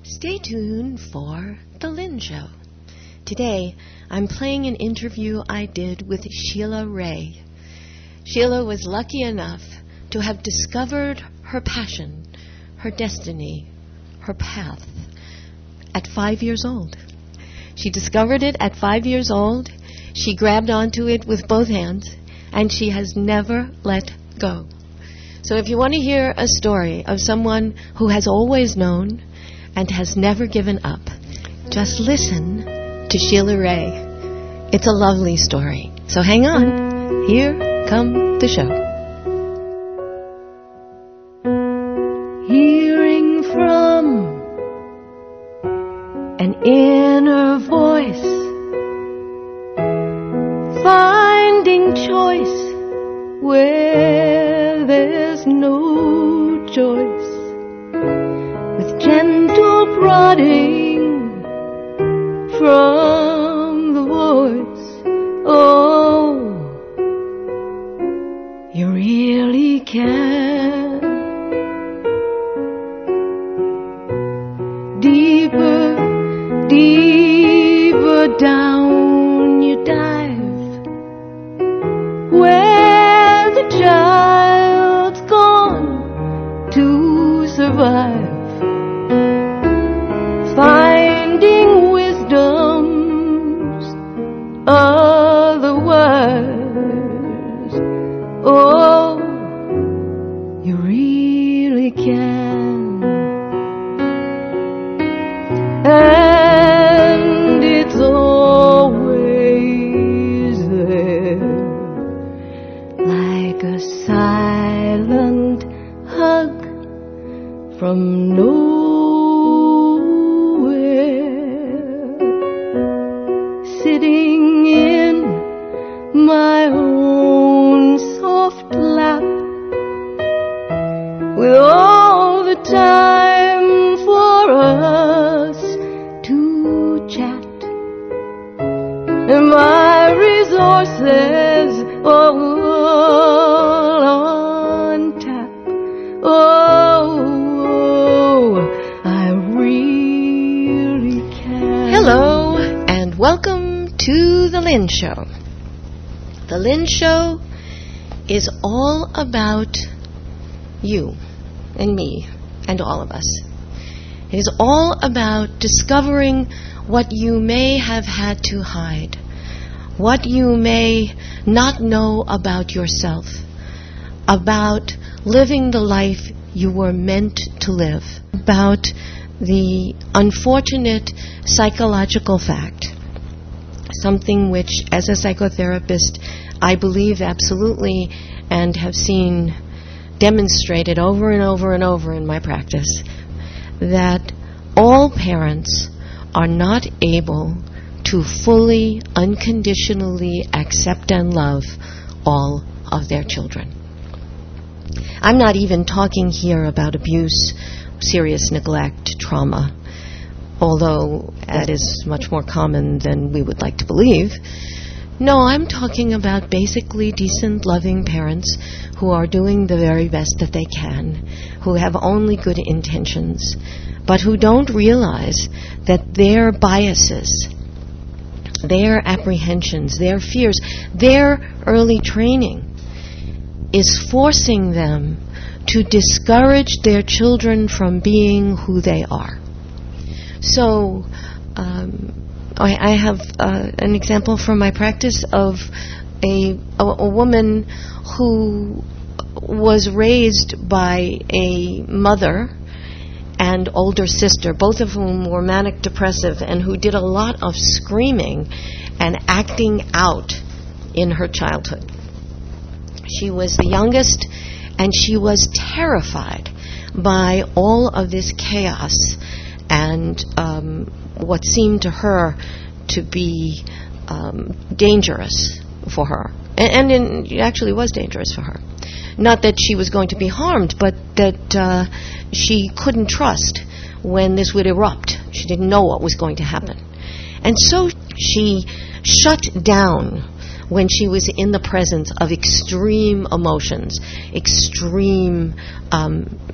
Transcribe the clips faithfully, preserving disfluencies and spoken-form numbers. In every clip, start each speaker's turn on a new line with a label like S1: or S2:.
S1: Stay tuned for The Lynn Show. Today, I'm playing an interview I did with Sheila Ray. Sheila was lucky enough to have discovered her passion, her destiny, her path at five years old. She discovered it at five years old. She grabbed onto it with both hands, and she has never let go. So if you want to hear a story of someone who has always known and has never given up, just listen to Sheila Ray. It's a lovely story. So hang on. Here come the show. Hearing from an inner voice, finding choice where there's no choice, with gentle prodding from the voice. Oh, you really can. Deeper, deeper down you dive, where the child's gone to survive, finding wisdom's other words. Oh, you really can. And it's always there, like a silent hug from nowhere, sitting in my own soft lap, with all the time for us to chat, and my resources all on tap. Oh, I really can. Hello, and welcome to The Lynn Show. The Lynn Show is all about you and me and all of us. It is all about discovering what you may have had to hide, what you may not know about yourself, about living the life you were meant to live, about the unfortunate psychological fact, something which, as a psychotherapist, I believe absolutely and have seen demonstrated over and over and over in my practice, that all parents are not able to fully, unconditionally accept and love all of their children. I'm not even talking here about abuse, serious neglect, trauma, although that is much more common than we would like to believe. No, I'm talking about basically decent, loving parents who are doing the very best that they can, who have only good intentions, but who don't realize that their biases, their apprehensions, their fears, their early training is forcing them to discourage their children from being who they are. So, um, I, I have uh, an example from my practice of a, a, a woman who was raised by a mother and older sister, both of whom were manic depressive and who did a lot of screaming and acting out in her childhood. She was the youngest, and she was terrified by all of this chaos and um, what seemed to her to be um, dangerous for her. And, and in, it actually was dangerous for her. Not that she was going to be harmed, but that uh, she couldn't trust when this would erupt. She didn't know what was going to happen. And so she shut down when she was in the presence of extreme emotions, extreme um,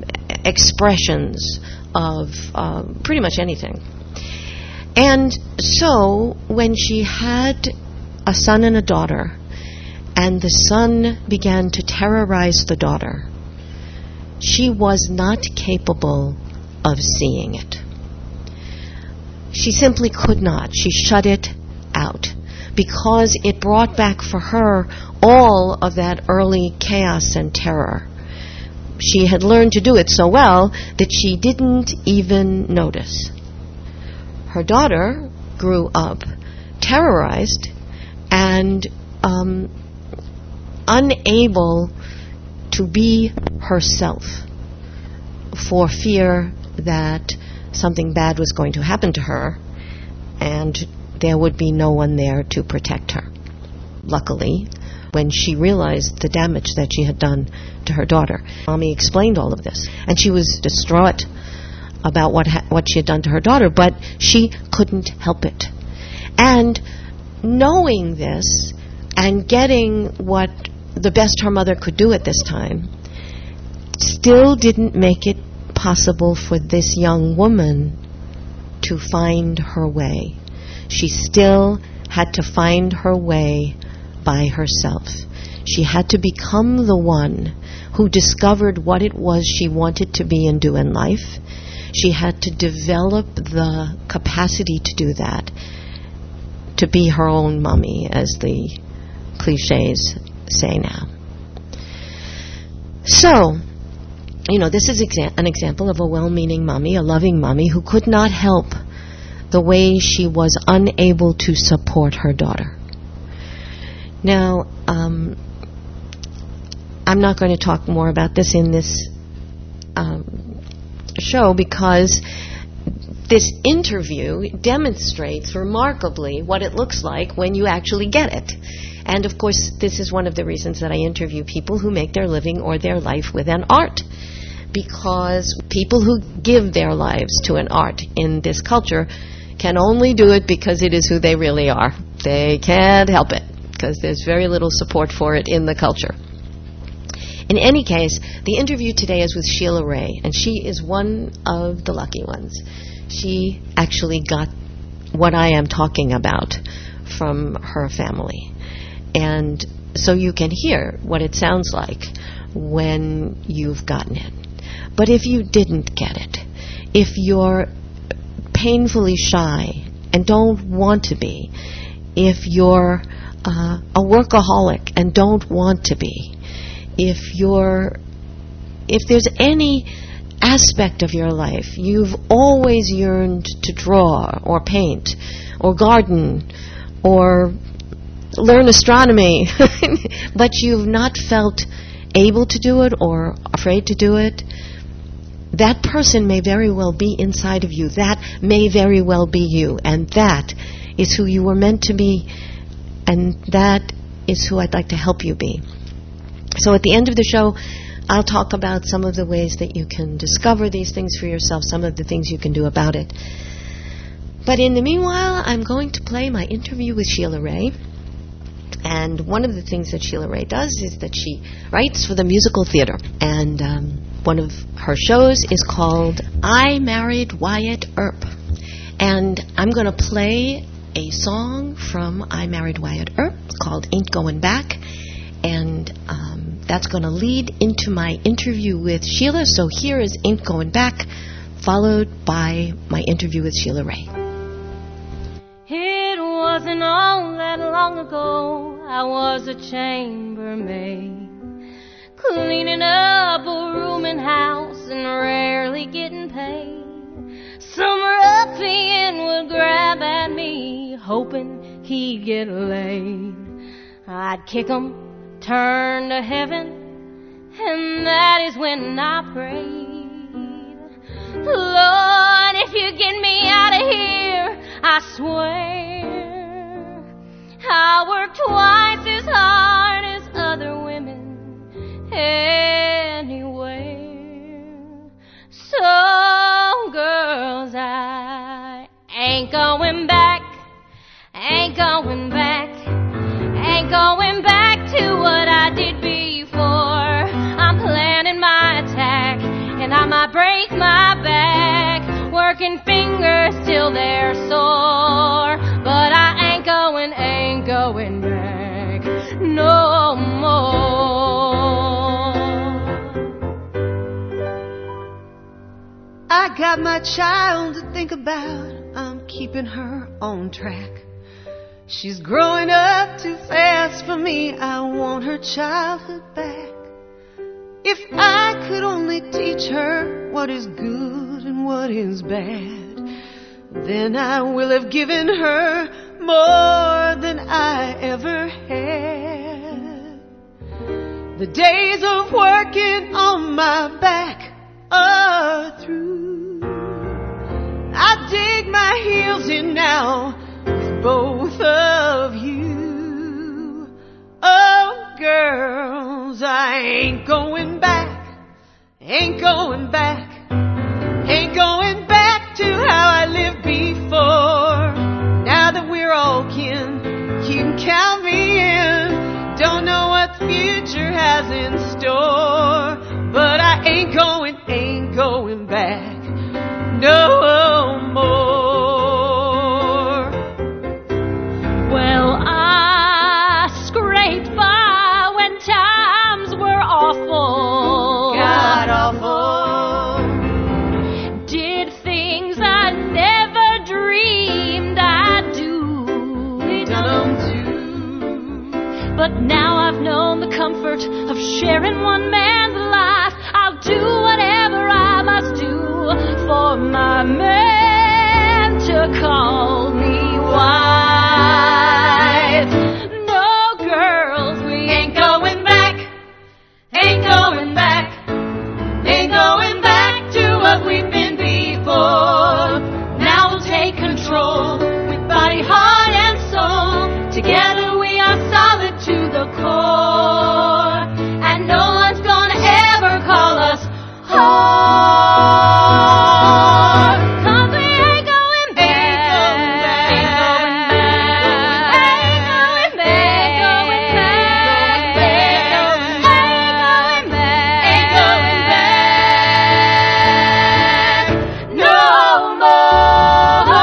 S1: expressions of uh, pretty much anything. And so when she had a son and a daughter, and the son began to terrorize the daughter, she was not capable of seeing it. She simply could not. She shut it out because it brought back for her all of that early chaos and terror. She had learned to do it so well that she didn't even notice. Her daughter grew up terrorized and um, unable to be herself for fear that something bad was going to happen to her and there would be no one there to protect her. Luckily, when she realized the damage that she had done to her daughter, Mommy explained all of this, and she was distraught about what ha- what she had done to her daughter, but she couldn't help it. And knowing this and getting what the best her mother could do at this time still didn't make it possible for this young woman to find her way. She still had to find her way by herself. She had to become the one who discovered what it was she wanted to be and do in life. She had to develop the capacity to do that, to be her own mommy, as the cliches say now. So, you know, this is exa- an example of a well-meaning mommy, a loving mommy who could not help the way she was unable to support her daughter. Now, um, I'm not going to talk more about this in this um, show because this interview demonstrates remarkably what it looks like when you actually get it. And of course, this is one of the reasons that I interview people who make their living or their life with an art. Because people who give their lives to an art in this culture can only do it because it is who they really are. They can't help it because there's very little support for it in the culture. In any case, the interview today is with Sheila Ray, and she is one of the lucky ones. She actually got what I am talking about from her family. And so you can hear what it sounds like when you've gotten it. But if you didn't get it, if you're painfully shy and don't want to be, if you're uh, a workaholic and don't want to be, if you're, if there's any aspect of your life you've always yearned to draw or paint or garden or learn astronomy, but you've not felt able to do it or afraid to do it, that person may very well be inside of you. That may very well be you. And that is who you were meant to be. And that is who I'd like to help you be. So at the end of the show, I'll talk about some of the ways that you can discover these things for yourself, some of the things you can do about it. But in the meanwhile, I'm going to play my interview with Sheila Ray. And one of the things that Sheila Ray does is that she writes for the musical theater. And um, one of her shows is called I Married Wyatt Earp. And I'm going to play a song from I Married Wyatt Earp called Ain't Going Back. And um, that's going to lead into my interview with Sheila. So here is Ain't Going Back, followed by my interview with Sheila Ray.
S2: It wasn't all that long ago, I was a chambermaid, cleaning up a rooming house and rarely getting paid. Some ruffian would grab at me, hoping he'd get laid. I'd kick him, turn to heaven, and that is when I prayed. Lord, if you get me out of here, I swear I'll work twice as hard as other women anywhere. So, girls, I ain't going back, ain't going back, ain't going back to what I did before. I'm planning my attack, and I might break working fingers till they're sore. But I ain't going, ain't going back no more.
S3: I got my child to think about. I'm keeping her on track. She's growing up too fast for me. I want her childhood back. If I could only teach her what is good and what is bad, then I will have given her more than I ever had. The days of working on my back are through. I dig my heels in now with both of you. Oh, girls, I ain't going back, ain't going back, ain't going back to how I lived before. Now that we're all kin, you can count me in. Don't know what the future has in store, but I ain't going, ain't going back no more.
S2: Well, I scraped by when times were awful.
S3: God awful.
S2: Did things I never dreamed I'd do.
S3: Don't do.
S2: But now I've known the comfort of sharing one man's life. I'll do whatever I must do for my man to call me wife. No, girls, we ain't going back, ain't going back, ain't going back to what we've been before. Now we'll take control with body, heart, and soul. Together we are solid to the core, and no one's gonna ever call us whore. 'Cause we ain't going back, ain't going back, ain't going back, ain't going back, ain't going back no more.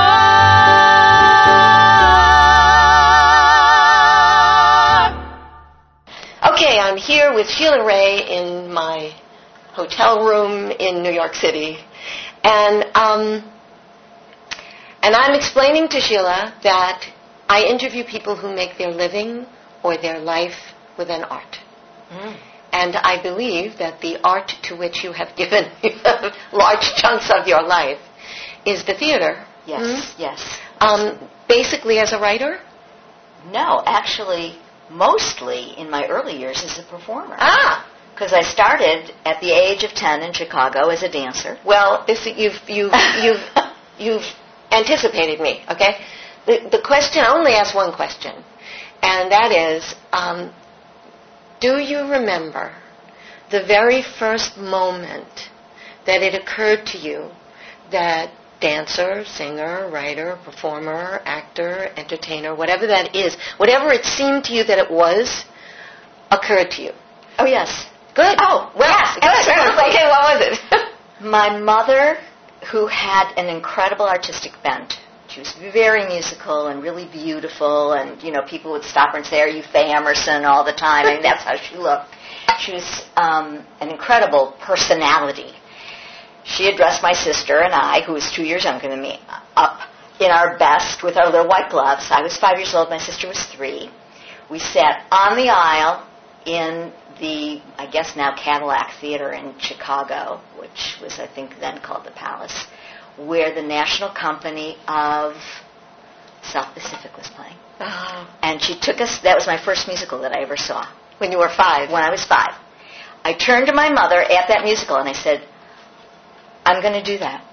S1: Okay, I'm here with Sheila Ray in my hotel room in New York City, and um, and I'm explaining to Sheila that I interview people who make their living or their life with an art. Mm. And I believe that the art to which you have given large chunks of your life is the theater.
S4: Yes,
S1: Mm.
S4: yes.
S1: Um, basically as a writer?
S4: No, actually, mostly in my early years as a performer.
S1: Ah!
S4: Because I started at the age of ten in Chicago as a dancer.
S1: Well, this, you've, you've, you've, you've anticipated me, okay? The, the question, I only ask one question, and that is, um, do you remember the very first moment that it occurred to you that dancer, singer, writer, performer, actor, entertainer, whatever that is, whatever it seemed to you that it was, occurred to you?
S4: Oh, yes.
S1: Good.
S4: Oh,
S1: well,
S4: yes,
S1: good.
S4: absolutely.
S1: Okay, what was it?
S4: My mother, who had an incredible artistic bent, she was very musical and really beautiful, and, you know, people would stop her and say, "Are you Faye Emerson?" all the time. I mean, that's how she looked. She was um, an incredible personality. She had dressed my sister and I, who was two years younger than me, up in our best with our little white gloves. I was five years old. My sister was three. We sat on the aisle in the, I guess now, Cadillac Theater in Chicago, which was, I think, then called the Palace, where the National Company of South Pacific was playing.
S1: Oh.
S4: And she took us, that was my first musical that I ever saw.
S1: When you were five?
S4: When I was five. I turned to my mother at that musical and I said, "I'm going to do that."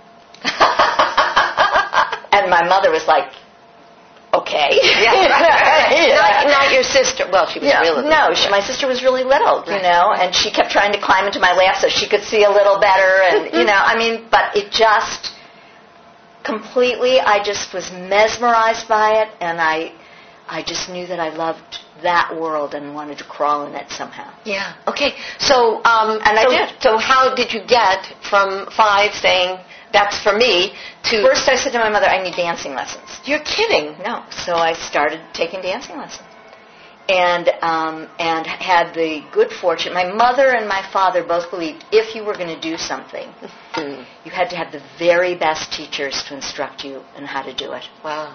S4: And my mother was like, "Okay."
S1: Yeah, right. not, not your sister. Well, she was
S4: Yeah,
S1: really little.
S4: no, she, my sister was really little, you
S1: Right.
S4: know, and she kept trying to climb into my lap so she could see a little better, and, you know, I mean, but it just completely, I just was mesmerized by it, and I, I just knew that I loved that world and wanted to crawl in it somehow.
S1: Yeah. Okay. So, um,
S4: and I
S1: so,
S4: did.
S1: So how did you get from five saying, that's for me, to...
S4: First I said to my mother, I need dancing lessons.
S1: You're kidding.
S4: No. So I started taking dancing lessons. And um, and had the good fortune. My mother and my father both believed if you were going to do something, mm. you had to have the very best teachers to instruct you in how to do it.
S1: Wow.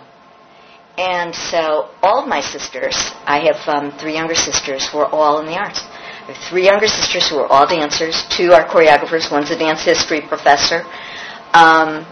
S4: And so all of my sisters, I have um, three younger sisters who are all in the arts. I have three younger sisters who are all dancers. Two are choreographers. One's a dance history professor. Um,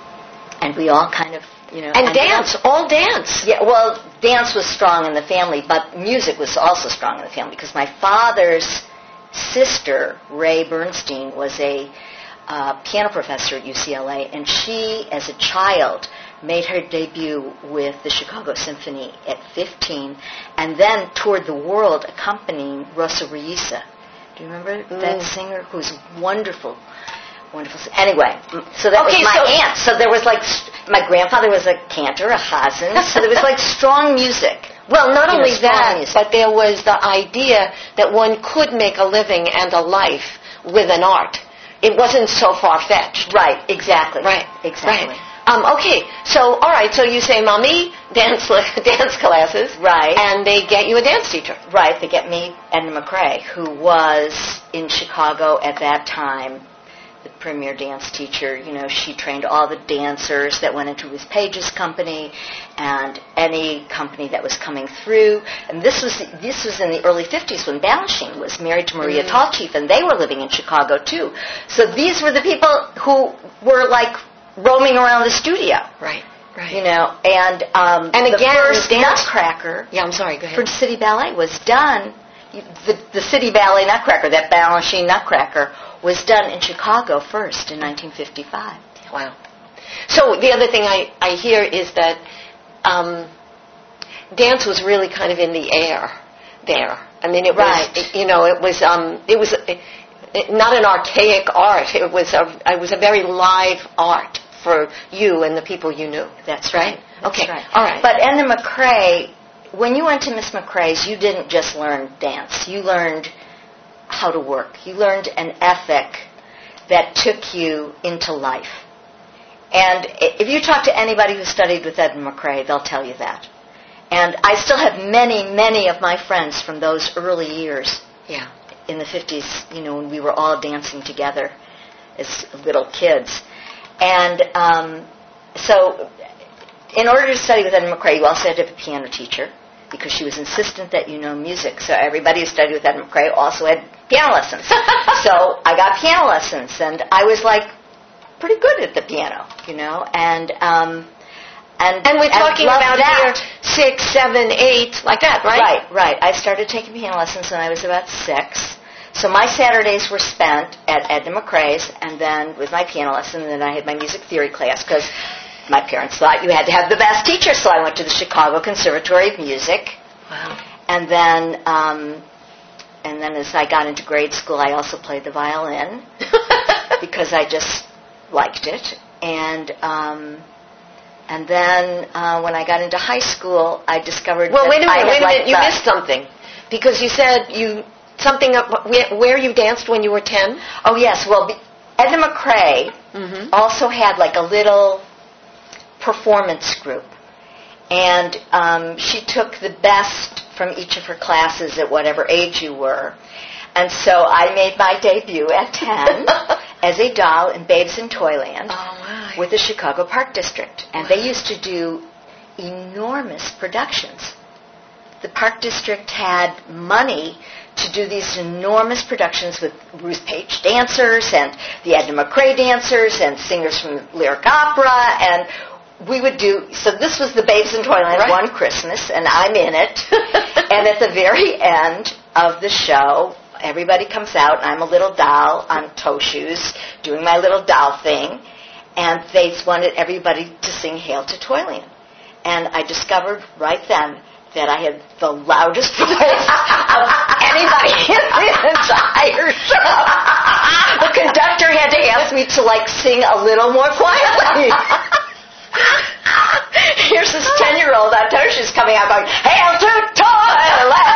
S4: and we all kind of, you know...
S1: And dance, up. all dance.
S4: Yeah, well, dance was strong in the family, but music was also strong in the family because my father's sister, Ray Bernstein, was a uh, piano professor at U C L A, and she, as a child, made her debut with the Chicago Symphony at fifteen, and then toured the world accompanying Rosa Ruiza. Do you remember mm. that singer who's wonderful? Wonderful. Anyway, so that
S1: okay,
S4: was my
S1: so
S4: aunt. So there was like, my grandfather was a cantor, a Hazen, so there was like strong music.
S1: Well, not
S4: you
S1: only
S4: know,
S1: that,
S4: music.
S1: but there was the idea that one could make a living and a life with an art. It wasn't so far-fetched.
S4: Right, exactly.
S1: Right,
S4: exactly.
S1: Right. Um, okay, so, all right, so you say, Mommy, dance dance classes.
S4: Right.
S1: And they get you a dance teacher.
S4: Right, they get me Edna McCrae, who was in Chicago at that time, the premier dance teacher. You know, she trained all the dancers that went into Ruth Page's company and any company that was coming through. And this was this was in the early fifties when Balanchine was married to Maria mm-hmm. Tallchief, and they were living in Chicago too. So these were the people who were like roaming around the studio.
S1: Right, right.
S4: You know, and um,
S1: and
S4: the
S1: again,
S4: first
S1: dance
S4: Nutcracker
S1: yeah, I'm sorry, go ahead.
S4: for City Ballet was done. The, the City Ballet Nutcracker, that Balanchine Nutcracker, was done in Chicago first in nineteen fifty-five.
S1: Wow. So the other thing I, I hear is that um, dance was really kind of in the air there. I mean, it
S4: right.
S1: was, it, you know, it was um, it was it, it, not an archaic art. It was a it was a very live art for you and the people you knew.
S4: That's right. That's
S1: okay.
S4: Right.
S1: All right.
S4: But Edna McCrae, when you went to Miss McCrae's, you didn't just learn dance. You learned how to work. You learned an ethic that took you into life. And if you talk to anybody who studied with Edna McCrae, they'll tell you that. And I still have many, many of my friends from those early years.
S1: Yeah.
S4: In the fifties, you know, when we were all dancing together as little kids. And um, so in order to study with Edna McCrae, you also had to have a piano teacher, because she was insistent that you know music. So everybody who studied with Edna McCrae also had piano lessons. So I got piano lessons, and I was like pretty good at the piano, you know. And um, and
S1: and we're talking about
S4: that.
S1: Here six, seven, eight, like that, right?
S4: Right, right. I started taking piano lessons when I was about six. So my Saturdays were spent at Edna McCrae's, and then with my piano lesson, and then I had my music theory class, because my parents thought you had to have the best teacher, so I went to the Chicago Conservatory of Music.
S1: Wow.
S4: And then, um, and then as I got into grade school, I also played the violin because I just liked it. And um, and then uh, when I got into high school, I discovered.
S1: Well,
S4: that
S1: wait a minute,
S4: I
S1: wait a minute. You
S4: the,
S1: missed something, because you said you something up, where you danced when you were ten.
S4: Oh yes, well, Edna McCrae
S1: mm-hmm.
S4: also had like a little performance group, and um, she took the best from each of her classes at whatever age you were, and so I made my debut at ten as a doll in Babes in Toyland
S1: oh,
S4: with the Chicago Park District, and
S1: wow.
S4: they used to do enormous productions. The Park District had money to do these enormous productions with Ruth Page dancers and the Edna McCrae dancers and singers from lyric opera, and we would do, so this was the Babes in Toyland
S1: right.
S4: one Christmas, and I'm in it. And at the very end of the show, everybody comes out, and I'm a little doll on toe shoes doing my little doll thing, and they wanted everybody to sing Hail to Toyland. And I discovered right then that I had the loudest voice of anybody in the entire show. The conductor had to ask me to, like, sing a little more quietly. Here's this ten-year-old on toe shoes coming out going, Hail to Toyland!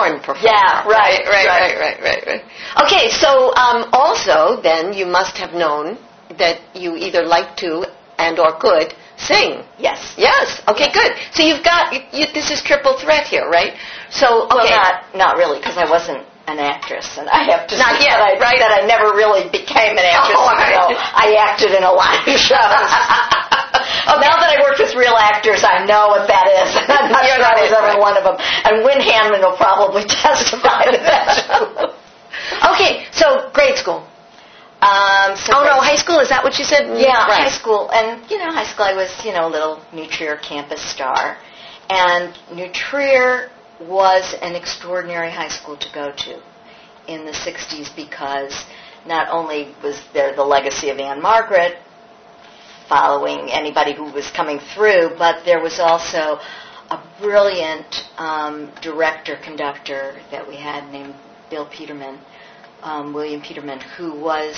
S1: born performer.
S4: Yeah, right,
S1: right,
S4: right,
S1: right, right, right, right. Okay, so um, also then you must have known that you either like to and or could sing.
S4: Yes.
S1: Yes. Okay,
S4: Yes.
S1: good. So you've got you, you, this is triple threat here, right? So okay.
S4: Well, not not really, because I wasn't an actress, and I have to
S1: Not
S4: say
S1: yet,
S4: that I,
S1: right?
S4: that I never really became an actress.
S1: Oh, all right.
S4: So I acted in a lot of shows. Okay. Now that I work with real actors, I know what that is. I'm not
S1: You're
S4: sure
S1: not
S4: I was
S1: it,
S4: ever
S1: right.
S4: one of them. And Wynn Hanman will probably testify to that.
S1: Okay, so grade school.
S4: Um, so
S1: Oh no,
S4: grade-
S1: high school. Is that what you said?
S4: Yeah,
S1: right.
S4: high school. And, you know, high school I was, you know, a little New Trier campus star. And New Trier was an extraordinary high school to go to in the sixties, because not only was there the legacy of Anne Margaret following anybody who was coming through, but there was also a brilliant um, director-conductor that we had named Bill Peterman, um, William Peterman, who was,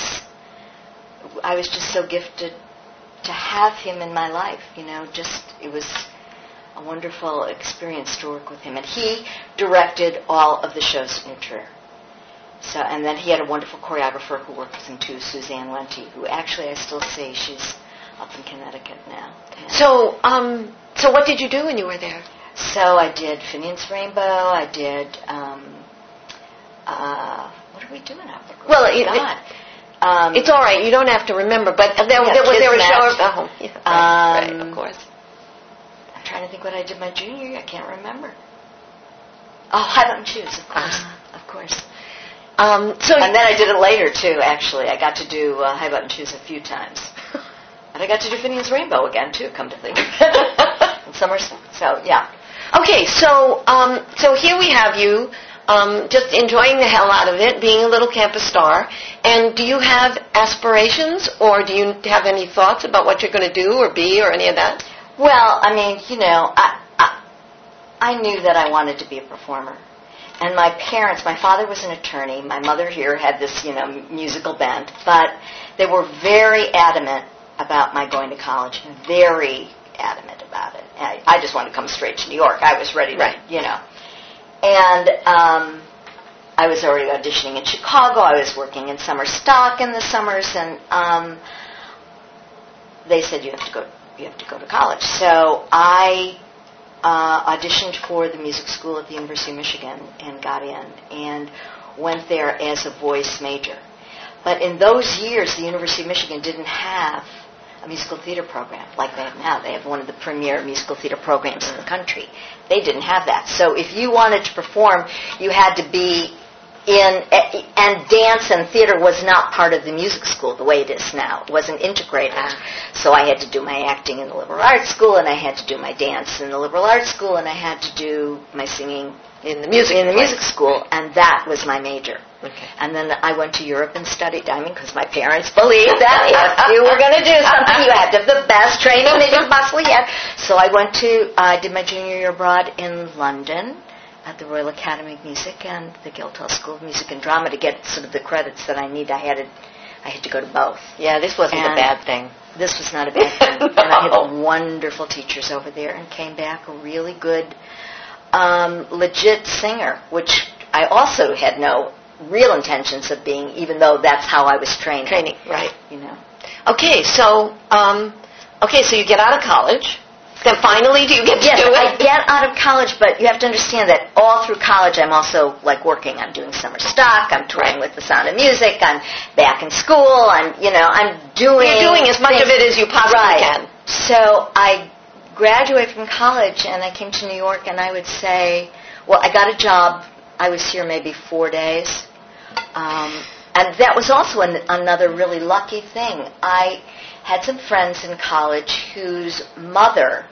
S4: I was just so gifted to have him in my life, you know, just, it was a wonderful experience to work with him. And he directed all of the shows at New Trier. So, and then he had a wonderful choreographer who worked with him too, Suzanne Wente, who actually I still see, she's up in Connecticut now. And
S1: So, um, so what did you do when you were there?
S4: so I did Finian's Rainbow, I did, um, uh, what are we doing out there?
S1: Well,
S4: Oh,
S1: it-
S4: God. Um,
S1: It's all right. You don't have to remember, but there,
S4: Yeah,
S1: there was there was
S4: Kismet.
S1: show. Oh, yeah, right, right,
S4: Um,
S1: of course.
S4: I'm trying to think what I did my junior year. I can't remember. Oh, High Button Shoes, of course,
S1: Ah.
S4: of course.
S1: Um, so
S4: And then I did it later too. Actually, I got to do uh, High Button Shoes a few times, and I got to do Finian's Rainbow again too. Come to think of it, in summer. So yeah.
S1: okay, so um, so here we have you. Um, just enjoying the hell out of it, being a little campus star. And do you have aspirations, or do you have any thoughts about what you're going to do or be or any of that?
S4: Well, I mean, you know, I, I I knew that I wanted to be a performer. And my parents, my father was an attorney. My mother here had this, you know, musical bent. But they were very adamant about my going to college, very adamant about it. I, I just wanted to come straight to New York. I was ready to,
S1: Right.
S4: you know. And um, I was already auditioning in Chicago. I was working in summer stock in the summers. And um, they said, you have to go you have to go to college. So I uh, auditioned for the music school at the University of Michigan and got in and went there as a voice major. But in those years, the University of Michigan didn't have a musical theater program like they have now. They have one of the premier musical theater programs in the country. They didn't have that. So if you wanted to perform, you had to be in, and dance and theater was not part of the music school the way it is now. It wasn't integrated. So I had to do my acting in the liberal arts school, and I had to do my dance in the liberal arts school, and I had to do my singing
S1: In the music
S4: in the
S1: right.
S4: music school, and that was my major.
S1: Okay.
S4: And then I went to Europe and studied. I mean, because my parents believed that if you were going to do something, you had to have the best training that you possibly had. So I went to, I uh, did my junior year abroad in London at the Royal Academy of Music and the Guildhall School of Music and Drama to get sort of the credits that I need. I had to, I had to go to both.
S1: Yeah, this wasn't
S4: And
S1: a bad thing.
S4: This was not a bad thing.
S1: No.
S4: And I had wonderful teachers over there and came back a really good, um, legit singer, which I also had no real intentions of being, even though that's how I was trained.
S1: Training, right.
S4: You know.
S1: Okay, so um, okay, so you get out of college. Then finally, do you get to
S4: Yes,
S1: do it?
S4: I get out of college, but you have to understand that all through college, I'm also like working. I'm doing summer stock. I'm touring with the Sound of Music. I'm back in school. I'm, you know, I'm doing.
S1: You're doing as much
S4: things.
S1: of it as you possibly
S4: right.
S1: can.
S4: So I graduated from college, and I came to New York, and I would say, well, I got a job. I was here maybe four days, um, and that was also an, another really lucky thing. I had some friends in college whose mother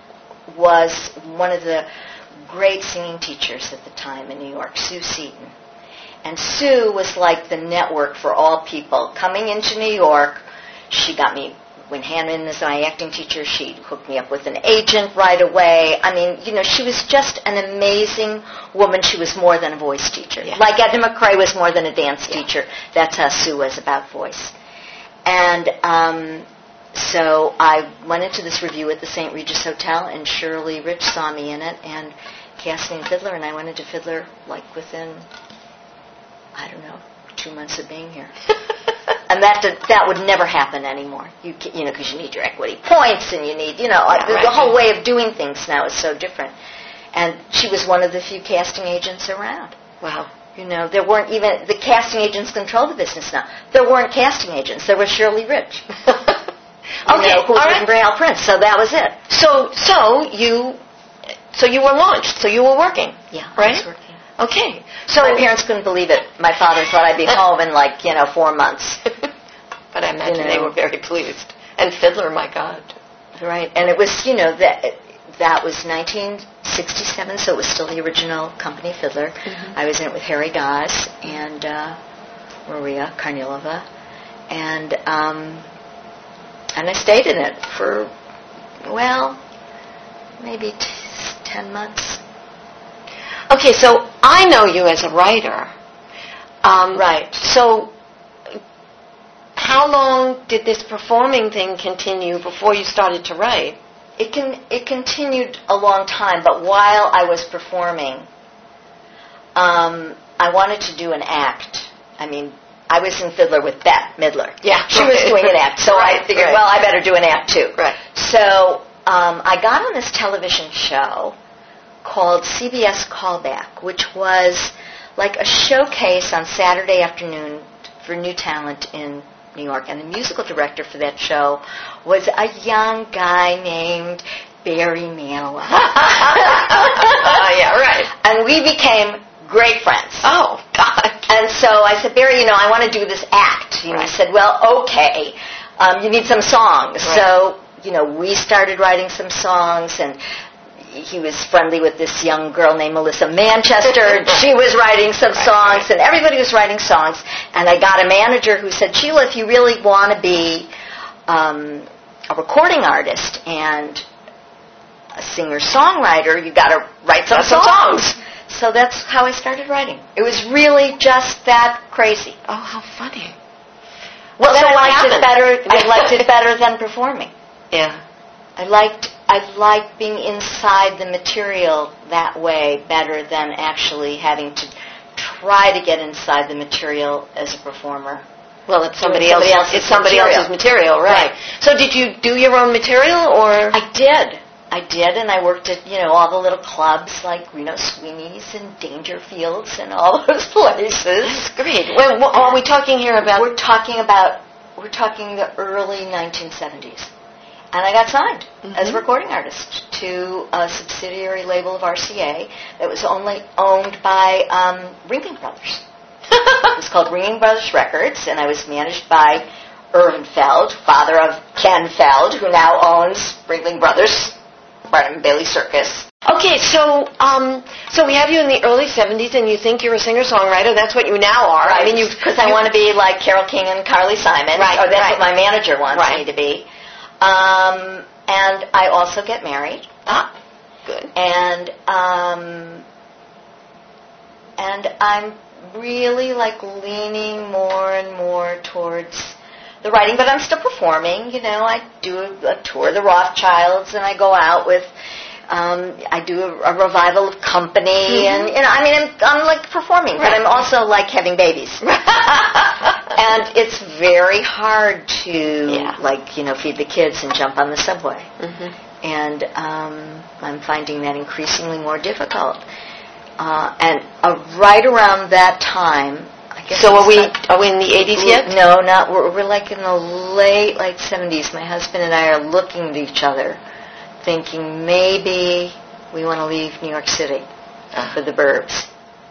S4: was one of the great singing teachers at the time in New York, Sue Seaton. And Sue was like the network for all people. Coming into New York, she got me, when Hanman was my acting teacher, she hooked me up with an agent right away. I mean, you know, she was just an amazing woman. She was more than a voice teacher.
S1: Yeah.
S4: Like Edna McCrae was more than a dance teacher. That's how Sue was about voice. And um, so I went into this review at the Saint Regis Hotel, and Shirley Rich saw me in it and casting Fiddler, and I went into Fiddler like within, I don't know, two months of being here. And that did, that would never happen anymore. You you know, because you need your equity points, and you need, you know,
S1: Yeah,
S4: the,
S1: right.
S4: the whole way of doing things now is so different. And she was one of the few casting agents around.
S1: Wow.
S4: You know, there weren't even, the casting agents control the business now. There weren't casting agents. There was Shirley Rich.
S1: Okay,
S4: You know, who was
S1: all
S4: with
S1: right.
S4: Braille Prince, so that was it.
S1: So, so you, so you were launched. So you were working.
S4: Yeah, I
S1: right.
S4: was working.
S1: Okay. So
S4: My parents couldn't believe it. My father thought I'd be home in like, you know, four months.
S1: But I imagine
S4: You know.
S1: they were very pleased. And Fiddler, my God.
S4: Right, and it was, you know, that that was nineteen sixty-seven, so it was still the original company, Fiddler.
S1: Mm-hmm.
S4: I was in it with Harry Goss and uh, Maria Karnilova, and um, and I stayed in it for, well, maybe t- ten months.
S1: Okay, so I know you as a writer. Um,
S4: Right.
S1: So how long did this performing thing continue before you started to write?
S4: It can it continued a long time, but while I was performing, um, I wanted to do an act. I mean, I was in Fiddler with Bette Midler.
S1: Yeah,
S4: She was
S1: right.
S4: doing an act, so
S1: Right,
S4: I figured,
S1: right.
S4: well, I better do an act too.
S1: Right.
S4: So um, I got on this television show called C B S Callback, which was like a showcase on Saturday afternoon for new talent in New York. And the musical director for that show was a young guy named Barry Manilow.
S1: Oh, yeah, right.
S4: And we became great friends.
S1: Oh, God.
S4: And so I said, Barry, you know, I want to do this act. And
S1: Right.
S4: he said, well, okay. Um, you need some songs.
S1: Right.
S4: So, you know, we started writing some songs, and he was friendly with this young girl named Melissa Manchester, and she was writing some
S1: Right,
S4: songs,
S1: right.
S4: and everybody was writing songs. And I got a manager who said, Sheila, if you really want to be um, a recording artist and a singer-songwriter, you got to write some
S1: Got some
S4: songs.
S1: songs.
S4: So that's how I started writing. It was really just that crazy.
S1: Oh, how funny.
S4: Well,
S1: then
S4: so I
S1: what
S4: liked it
S1: happened?
S4: better. I liked it better than performing.
S1: Yeah.
S4: I liked I liked being inside the material that way better than actually having to try to get inside the material as a performer.
S1: Well, it's somebody,
S4: Somebody
S1: else,
S4: else's
S1: it's somebody
S4: material.
S1: else's material, right.
S4: Right.
S1: So did you do your own material, or?
S4: I did. I did, and I worked at, you know, all the little clubs like Reno Sweeney's and Dangerfields and all those places.
S1: That's great. Well, what, are we talking here about?
S4: We're talking about, we're talking the early nineteen seventies. And I got signed
S1: Mm-hmm.
S4: as a recording artist to a subsidiary label of R C A that was only owned by um, Ringling Brothers. It was called Ringling Brothers Records, and I was managed by Irvin Feld, father of Ken Feld, who now owns Ringling Brothers, Barnum and Bailey Circus.
S1: Okay, so um, so we have you in the early seventies, and you think you're a singer-songwriter. That's what you now are.
S4: Right.
S1: I mean, you
S4: because I want to be like Carole King and Carly Simon.
S1: Right,
S4: Or that's
S1: right.
S4: what my manager wants
S1: Right.
S4: me to be. Um, and I also get married.
S1: Ah, good.
S4: And um, and I'm really like leaning more and more towards the writing, but I'm still performing. You know, I do a, a tour of the Rothschilds, and I go out with. Um, I do a, a revival of Company,
S1: Mm-hmm.
S4: and you know, I mean, I'm, I'm like performing,
S1: Right.
S4: but I'm also like having babies, and it's very hard to
S1: Yeah.
S4: like you know feed the kids and jump on the subway.
S1: Mm-hmm.
S4: And um, I'm finding that increasingly more difficult. Uh, and uh, right around that time, I guess.
S1: So are we
S4: it's
S1: are we in the eighties
S4: not-
S1: yet?
S4: No, not. We're, we're like in the late like seventies. My husband and I are looking at each other, thinking maybe we want to leave New York City for the burbs.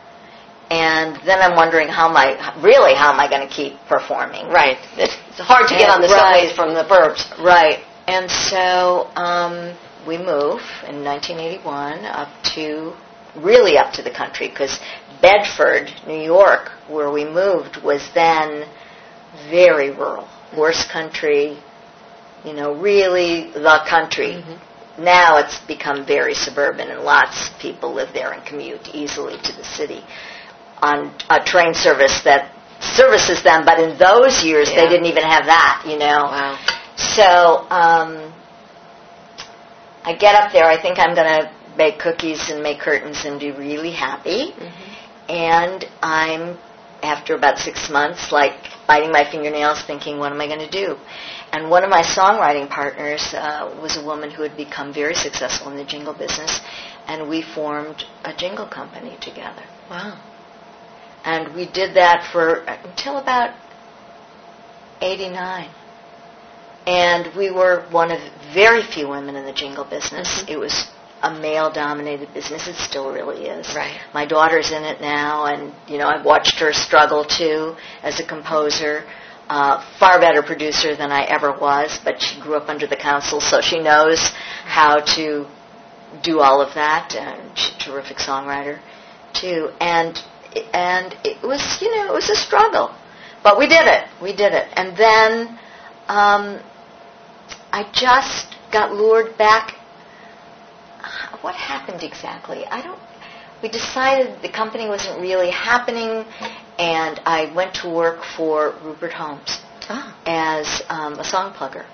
S4: And then I'm wondering how am I really how am I going to keep performing?
S1: Right. It's hard to get on the
S4: Right.
S1: subways from the burbs.
S4: Right. And so um, we move in nineteen eighty-one up to, really up to the country, because Bedford, New York, where we moved, was then very rural, horse country, you know, really the country.
S1: Mm-hmm.
S4: Now it's become very suburban, and lots of people live there and commute easily to the city on a train service that services them, but in those years
S1: Yeah.
S4: they didn't even have that, you know.
S1: Wow.
S4: So um, I get up there. I think I'm going to bake cookies and make curtains and be really happy. Mm-hmm. And I'm, after about six months, like biting my fingernails thinking, what am I going to do? And one of my songwriting partners uh, was a woman who had become very successful in the jingle business, and we formed a jingle company together.
S1: Wow.
S4: And we did that for until about eighty-nine. And we were one of very few women in the jingle business. Mm-hmm. It was a male-dominated business. It still really is.
S1: Right.
S4: My daughter's in it now, and, you know, I've watched her struggle, too, as a composer. Uh, far better producer than I ever was, but she grew up under the council, so she knows how to do all of that, and she's a terrific songwriter, too. And and it was, you know, it was a struggle. But we did it. We did it. And then um, I just got lured back. What happened exactly? I don't... We decided the company wasn't really happening, and I went to work for Rupert Holmes oh. as um, a song plugger.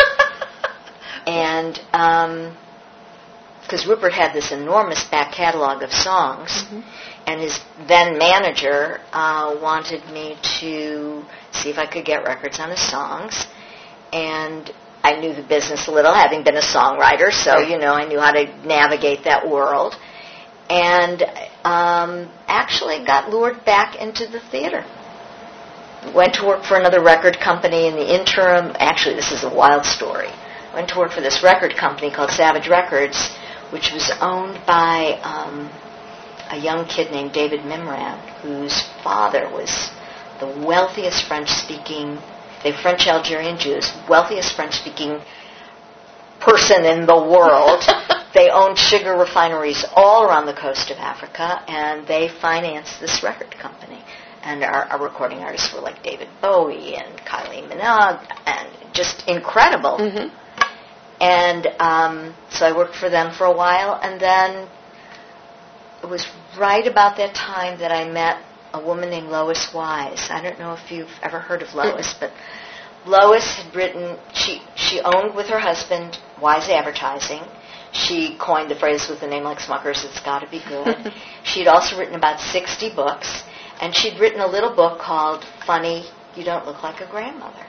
S4: And because um, Rupert had this enormous back catalog of songs, mm-hmm. and his then manager uh, wanted me to see if I could get records on his songs, and I knew the business a little, having been a songwriter, so, right. you know, I knew how to navigate that world. And um, actually got lured back into the theater. Went to work for another record company in the interim. Actually, this is a wild story. Went to work for this record company called Savage Records, which was owned by um, a young kid named David Mimran, whose father was the wealthiest French-speaking, they French-Algerian Jews, wealthiest French-speaking person in the world. They owned sugar refineries all around the coast of Africa, and they financed this record company. And our, our recording artists were like David Bowie and Kylie Minogue, and just incredible. Mm-hmm. And um, so I worked for them for a while, and then it was right about that time that I met a woman named Lois Wise. I don't know if you've ever heard of Lois, but Lois had written, she, she owned with her husband Wise Advertising. She coined the phrase, with a name like Smucker's, it's got to be good. She'd also written about sixty books, and she'd written a little book called Funny, You Don't Look Like a Grandmother.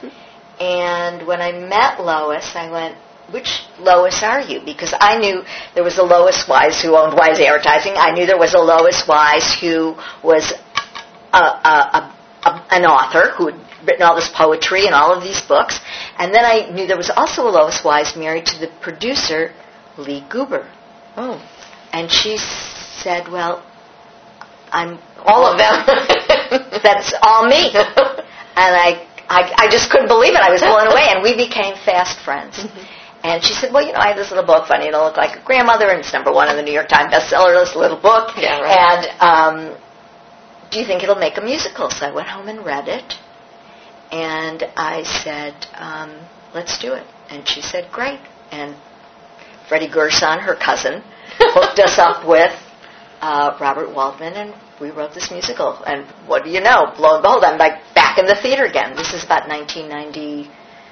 S4: And when I met Lois, I went, which Lois are you? Because I knew there was a Lois Wise who owned Wise Advertising. I knew there was a Lois Wise who was a, a, a, a, an author who had written all this poetry and all of these books. And then I knew there was also a Lois Wise married to the producer, Lee Goober.
S1: Oh.
S4: And she said, well, I'm...
S1: All of them.
S4: That's all me. And I, I I just couldn't believe it. I was blown away. And we became fast friends. Mm-hmm. And she said, well, you know, I have this little book, Funny, It'll Look Like a Grandmother, and it's number one on the New York Times bestseller list, little book.
S1: Yeah, right.
S4: And um, do you think it'll make a musical? So I went home and read it. And I said, um, let's do it. And she said, great. And Freddie Gerson, her cousin, hooked us up with uh, Robert Waldman, and we wrote this musical. And what do you know? Lo and behold, I'm like back in the theater again. This is about nineteen ninety-three.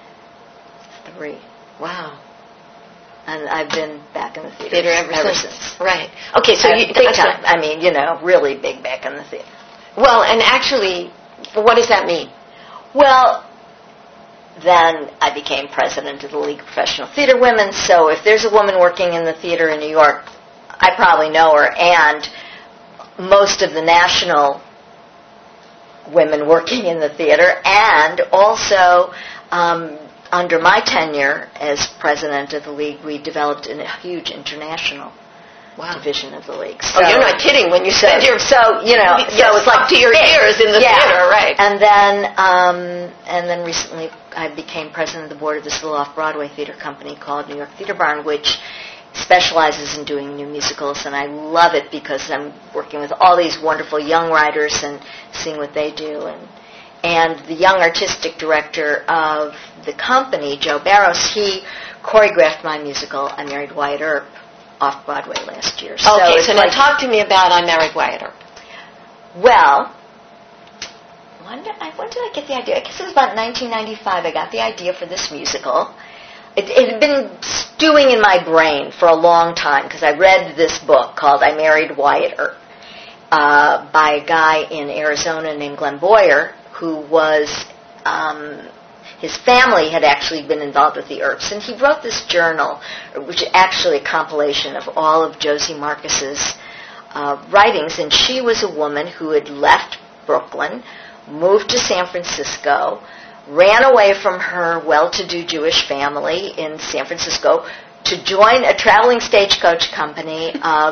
S1: Wow.
S4: And I've been back in the theater,
S1: theater ever,
S4: ever
S1: since.
S4: since.
S1: Right. Okay, so you...
S4: Big time. I mean, you know, really big back in the theater.
S1: Well, and actually, what does that mean?
S4: Well, then I became president of the League of Professional Theater Women, so if there's a woman working in the theater in New York, I probably know her, and most of the national women working in the theater, and also um, under my tenure as president of the League, we developed a huge international Wow. division of the league.
S1: So, oh, you're not kidding when you said you're
S4: so you know
S1: yes, so it's like to your ears in the
S4: yeah.
S1: theater, right?
S4: And then um, and then recently I became president of the board of this little off-Broadway theater company called New York Theater Barn, which specializes in doing new musicals, and I love it because I'm working with all these wonderful young writers and seeing what they do. And and the young artistic director of the company, Joe Barros, he choreographed my musical I Married Wyatt Earp off-Broadway last year. So
S1: okay, so now
S4: like,
S1: talk to me about I Married Wyatt Earp.
S4: Well, when did, I, when did I get the idea? I guess it was about nineteen ninety-five I got the idea for this musical. It, it had been stewing in my brain for a long time because I read this book called I Married Wyatt Earp uh, by a guy in Arizona named Glenn Boyer, who was, um, his family had actually been involved with the Earps, and he wrote this journal, which is actually a compilation of all of Josie Marcus's uh, writings, and she was a woman who had left Brooklyn, moved to San Francisco, ran away from her well-to-do Jewish family in San Francisco to join a traveling stagecoach company of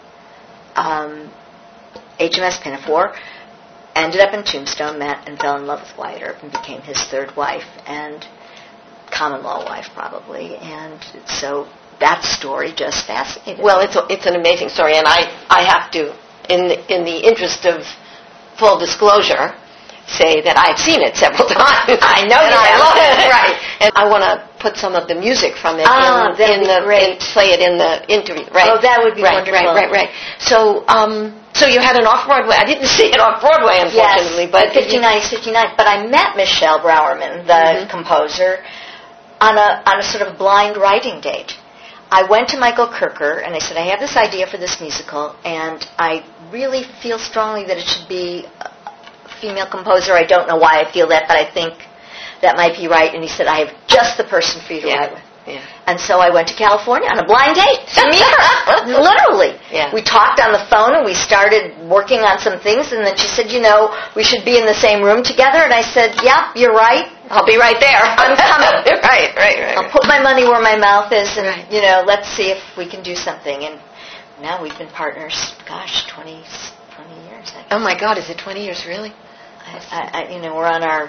S4: um, H M S Pinafore, ended up in Tombstone, met and fell in love with Wyatt Earp and became his third wife, and common-law wife probably, and so that story just fascinated
S1: Well,
S4: me.
S1: it's a, it's an amazing story, and I, I have to, in the, in the interest of full disclosure, say that I've seen it several times.
S4: I know
S1: and
S4: you
S1: I
S4: have.
S1: love it. Right. And I want to put some of the music from it
S4: Ah,
S1: in,
S4: that'd
S1: in
S4: be
S1: the
S4: great.
S1: in, play it in the interview. Right.
S4: Oh, that would be
S1: right,
S4: wonderful.
S1: Right, right, right. So, um, so you had an off-Broadway. I didn't see it off-Broadway, unfortunately,
S4: yes,
S1: but
S4: fifty-nine is fifty-nine. But I met Michelle Browerman, the
S1: Mm-hmm.
S4: composer, on a on a sort of blind writing date. I went to Michael Kirker and I said, I have this idea for this musical, and I really feel strongly that it should be a female composer. I don't know why I feel that, but I think that might be right. And he said, I have just the person for you to
S1: Yeah.
S4: write with.
S1: Yeah.
S4: And so I went to California on a blind date to meet her, literally.
S1: Yeah.
S4: We talked on the phone and we started working on some things, and then she said, you know, we should be in the same room together. And I said, yeah, you're right.
S1: I'll be right there.
S4: I'm coming.
S1: right, right, right.
S4: I'll put my money where my mouth is, and,
S1: Right.
S4: you know, let's see if we can do something. And now we've been partners, gosh, twenty, twenty years. I guess.
S1: Oh, my God, is it twenty years, really?
S4: I, I, I, you know, we're on our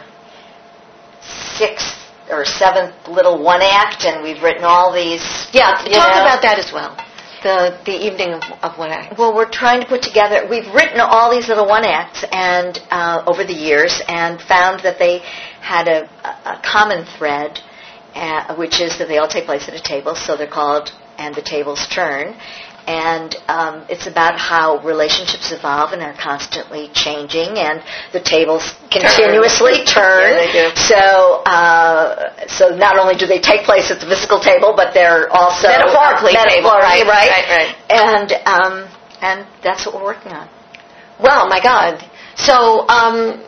S4: sixth or seventh little one act, and we've written all these.
S1: Yeah, talk
S4: you know.
S1: about that as well. The the evening of, of one act.
S4: Well, we're trying to put together, we've written all these little one acts and uh, over the years, and found that they had a, a common thread, uh, which is that they all take place at a table, so they're called And the Tables Turn. And um, it's about how relationships evolve and are constantly changing, and the tables continuously turn.
S1: Yeah, they do.
S4: So, uh, so not only do they take place at the physical table, but they're also
S1: Metaphorically table,
S4: metaphorically,
S1: right,
S4: right,
S1: right, right.
S4: And um, and that's what we're working on.
S1: Well, my God. So, um,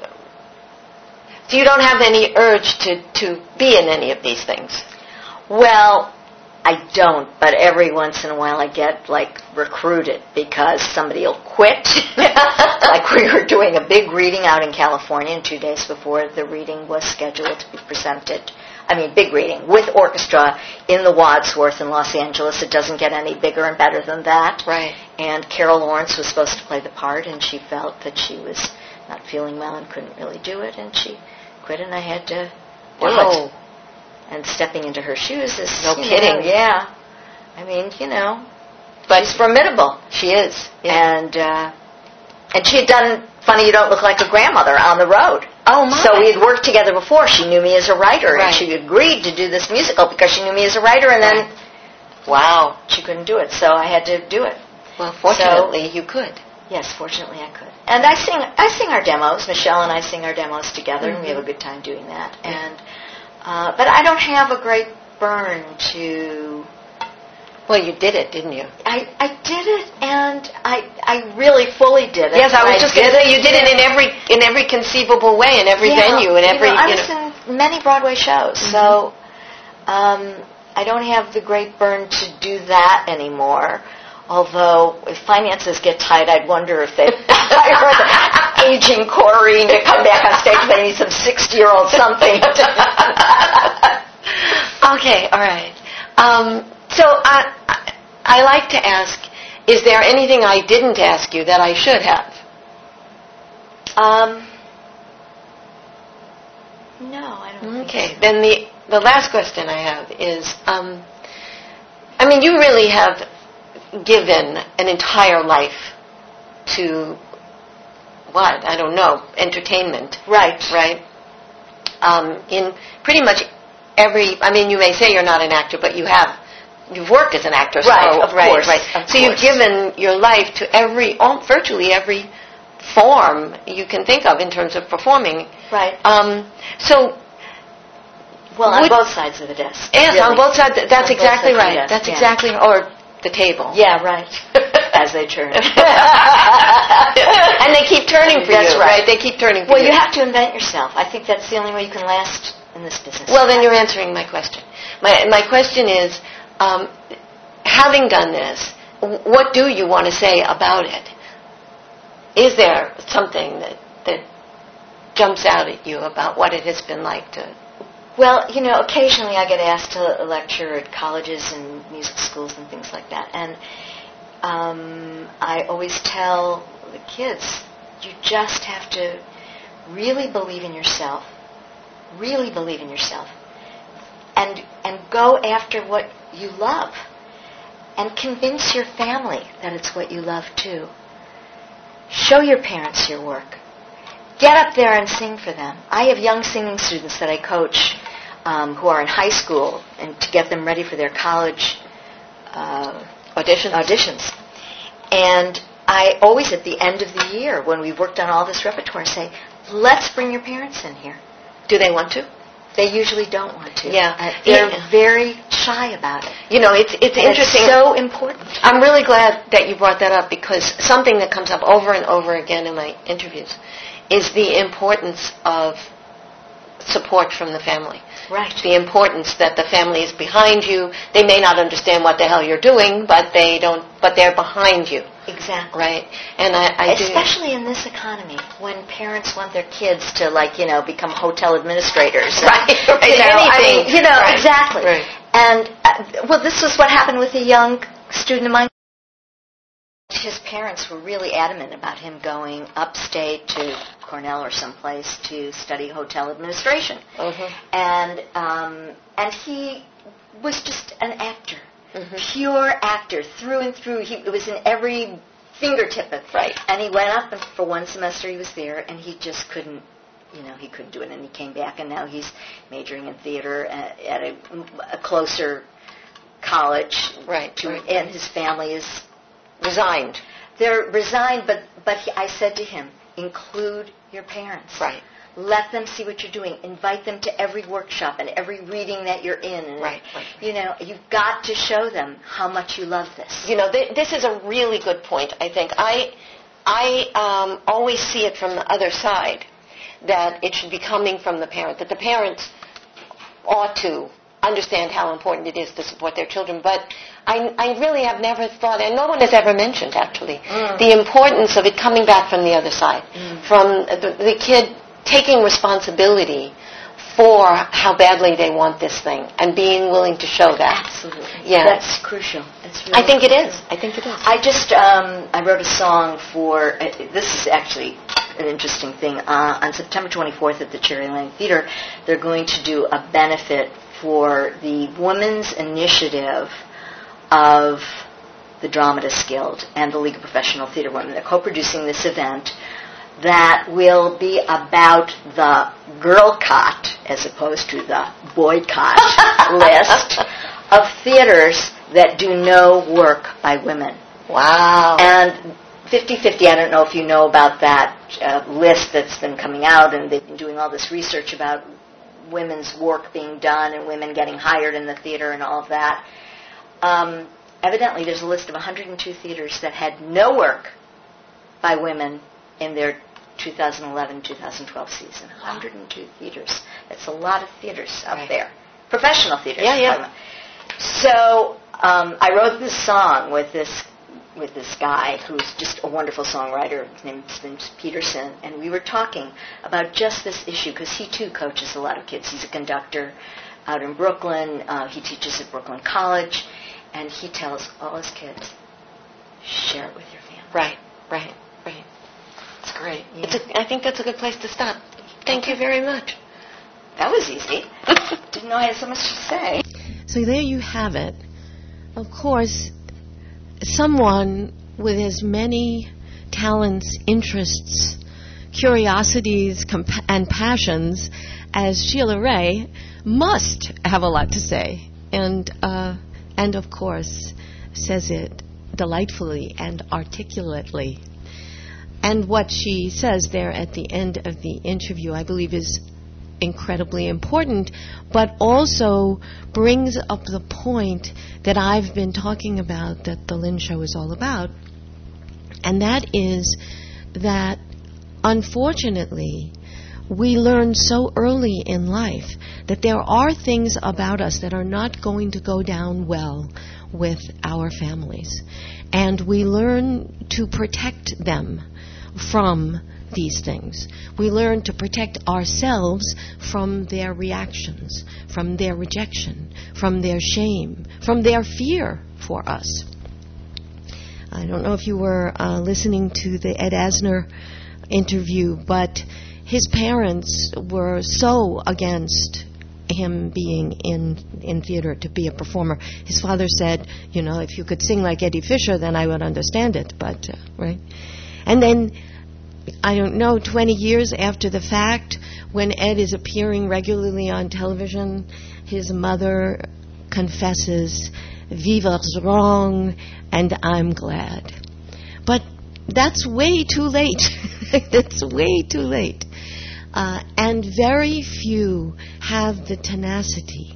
S1: so you don't have any urge to, to be in any of these things?
S4: Well, I don't, but every once in a while I get, like, recruited because somebody will quit. Like we were doing a big reading out in California, and two days before the reading was scheduled to be presented. I mean, big reading with orchestra in the Wadsworth in Los Angeles. It doesn't get any bigger and better than that.
S1: Right.
S4: And Carol Lawrence was supposed to play the part, and she felt that she was not feeling well and couldn't really do it, and she quit, and I had to do
S1: Wow.
S4: it. And stepping into her shoes is
S1: No
S4: you
S1: kidding.
S4: know, yeah. I mean, you know, but she's formidable.
S1: She is. Yeah.
S4: And uh, and she had done Funny You Don't Look Like a Grandmother on the road.
S1: Oh, my.
S4: So we had worked together before. She knew me as a writer,
S1: Right.
S4: and she agreed to do this musical because she knew me as a writer, and then
S1: Wow.
S4: she couldn't do it, so I had to do it.
S1: Well, fortunately, you could.
S4: Yes, fortunately I could. And I sing I sing our demos. Michelle and I sing our demos together, and we have a good time doing that. And uh, but I don't have a great burn to...
S1: Well, you did it, didn't you?
S4: I, I did it, and I I really fully did it.
S1: Yes, I was
S4: And
S1: just going to
S4: did
S1: say you did it in every in every conceivable way, in every
S4: Yeah,
S1: venue, in every.
S4: You know, I
S1: you
S4: was
S1: know.
S4: in many Broadway shows, so um, I don't have the great burn to do that anymore. Although, if finances get tight, I'd wonder if they hire the aging Corrine to come back on stage. They need some sixty-year-old something.
S1: Okay, all right. Um, so I, I I like to ask: is there anything I didn't ask you that I should have?
S4: um, no, I don't think
S1: Okay,
S4: so.
S1: then the the last question I have is: um, I mean, you really have given an entire life to what? I don't know, entertainment.
S4: Right.
S1: Right? Um, in pretty much every, I mean, you may say you're not an actor, but you have, you've worked as an actor.
S4: Right,
S1: so,
S4: of
S1: right,
S4: course,
S1: Right.
S4: of
S1: So you've
S4: course.
S1: given your life to every, all, virtually every form you can think of in terms of performing.
S4: Right.
S1: Um, so
S4: Well, on
S1: would,
S4: both sides of the desk.
S1: Yes,
S4: really.
S1: on both sides. That's
S4: on
S1: exactly
S4: sides
S1: right.
S4: desk,
S1: That's
S4: yeah.
S1: exactly, or the table.
S4: Yeah, right. As they turn.
S1: And they keep turning for
S4: That's
S1: you,
S4: right.
S1: right? They keep turning for
S4: Well,
S1: you.
S4: you have to invent yourself. I think that's the only way you can last in this business.
S1: Well, then you're answering my question. My my question is, um, having done this, what do you want to say about it? Is there something that, that jumps out at you about what it has been like to...
S4: Well, you know, occasionally I get asked to lecture at colleges and music schools and things like that. And um, I always tell the kids, you just have to really believe in yourself, really believe in yourself, and and go after what you love. And convince your family that it's what you love too. Show your parents your work. Get up there and sing for them. I have young singing students that I coach um, who are in high school, and to get them ready for their college uh, auditions. auditions. And I always, at the end of the year, when we've worked on all this repertoire, say, let's bring your parents in here.
S1: Do they want to?
S4: They usually don't want to.
S1: Yeah.
S4: Uh, they're
S1: yeah.
S4: very shy about it.
S1: You know, it's it's
S4: and
S1: interesting.
S4: It's so important.
S1: I'm really glad that you brought that up, because something that comes up over and over again in my interviews is the importance of support from the family.
S4: Right.
S1: The importance that the family is behind you. They may not understand what the hell you're doing, but they don't. But they're behind you.
S4: Exactly.
S1: Right. And I, I
S4: especially
S1: do.
S4: in this economy, when parents want their kids to, like, you know, become hotel administrators.
S1: Right. Right.
S4: You know,
S1: Anything.
S4: I mean, you know,
S1: right.
S4: exactly.
S1: Right.
S4: And uh, well, this was what happened with a young student of mine. His parents were really adamant about him going upstate to Cornell or someplace to study hotel administration.
S1: Uh-huh.
S4: And um, and he was just an actor,
S1: mm-hmm.
S4: pure actor through and through. He it was in every fingertip of
S1: right.
S4: And he went up, and for one semester he was there, and he just couldn't, you know, he couldn't do it. And he came back, and now he's majoring in theater at, at a, a closer college.
S1: Right.
S4: To,
S1: right.
S4: And his family is
S1: resigned.
S4: They're resigned, but but he, I said to him, include your parents.
S1: Right.
S4: Let them see what you're doing. Invite them to every workshop and every reading that you're in. And,
S1: right, right.
S4: You know, you've got to show them how much you love this.
S1: You know, th- this is a really good point, I think. I, I um, always see it from the other side, that it should be coming from the parent, that the parents ought to understand how important it is to support their children. But I, I really have never thought, and no one has ever mentioned, actually, mm. the importance of it coming back from the other side, mm. from the, the kid taking responsibility for how badly they want this thing and being willing to show that.
S4: Absolutely.
S1: Yeah.
S4: That's crucial. That's really
S1: I think it
S4: crucial.
S1: is. I think it is.
S4: I just, um, I wrote a song for, uh, this is actually an interesting thing. Uh, on September twenty-fourth at the Cherry Lane Theater, they're going to do a benefit for the Women's Initiative of the Dramatists Guild and the League of Professional Theater Women. They're co-producing this event that will be about the girl-cot, as opposed to the boycott list, of theaters that do no work by women.
S1: Wow.
S4: And fifty-fifty, I don't know if you know about that uh, list that's been coming out, and they've been doing all this research about women's work being done and women getting hired in the theater and all of that. Um, evidently, there's a list of one hundred two theaters that had no work by women in their two thousand eleven two thousand twelve season. one hundred two theaters. That's a lot of theaters out
S1: right.
S4: there. Professional theaters.
S1: Yeah, yeah.
S4: So um, I wrote this song with this with this guy who's just a wonderful songwriter. His name's, his name's Peterson, and we were talking about just this issue because he too coaches a lot of kids. He's a conductor out in Brooklyn. Uh, he teaches at Brooklyn College, and he tells all his kids, share it with your family.
S1: Right, right, right. It's great.
S4: Yeah.
S1: It's a, I think that's a good place to stop. Thank you very much.
S4: That was easy. Didn't know I had so much to say.
S5: So there you have it. Of course, someone with as many talents, interests, curiosities, comp- and passions as Sheila Ray must have a lot to say. And, uh, and of course, says it delightfully and articulately. And what she says there at the end of the interview, I believe, is incredibly important, but also brings up the point that I've been talking about, that the Lynn Show is all about, and that is that, unfortunately, we learn so early in life that there are things about us that are not going to go down well with our families. And we learn to protect them from these things. We learn to protect ourselves from their reactions, from their rejection, from their shame, from their fear for us. I don't know if you were uh, listening to the Ed Asner interview, but his parents were so against him being in in theater, to be a performer. His father said, you know, if you could sing like Eddie Fisher, then I would understand it, but, uh, right? And then, I don't know, twenty years after the fact, when Ed is appearing regularly on television, his mother confesses, "We were wrong, and I'm glad." But that's way too late. That's way too late. Uh, and very few have the tenacity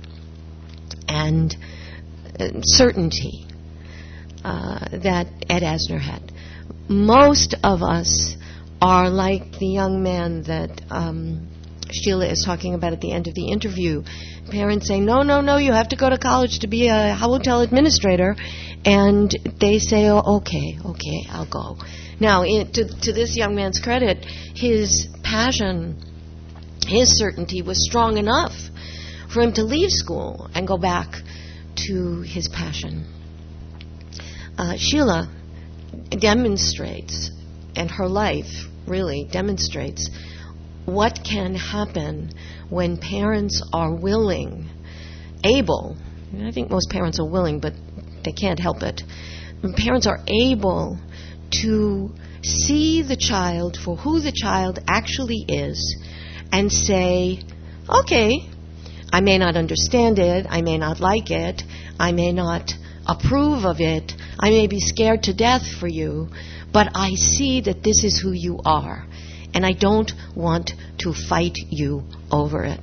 S5: and uh, certainty uh, that Ed Asner had. Most of us are like the young man that um, Sheila is talking about at the end of the interview. Parents say, no, no, no, you have to go to college to be a hotel administrator. And they say, oh, okay, okay, I'll go. Now, in, to, to this young man's credit, his passion, his certainty was strong enough for him to leave school and go back to his passion. Uh, Sheila demonstrates, and her life really demonstrates, what can happen when parents are willing, able, I think most parents are willing, but they can't help it. When parents are able to see the child for who the child actually is and say, okay, I may not understand it, I may not like it, I may not approve of it, I may be scared to death for you, but I see that this is who you are, and I don't want to fight you over it.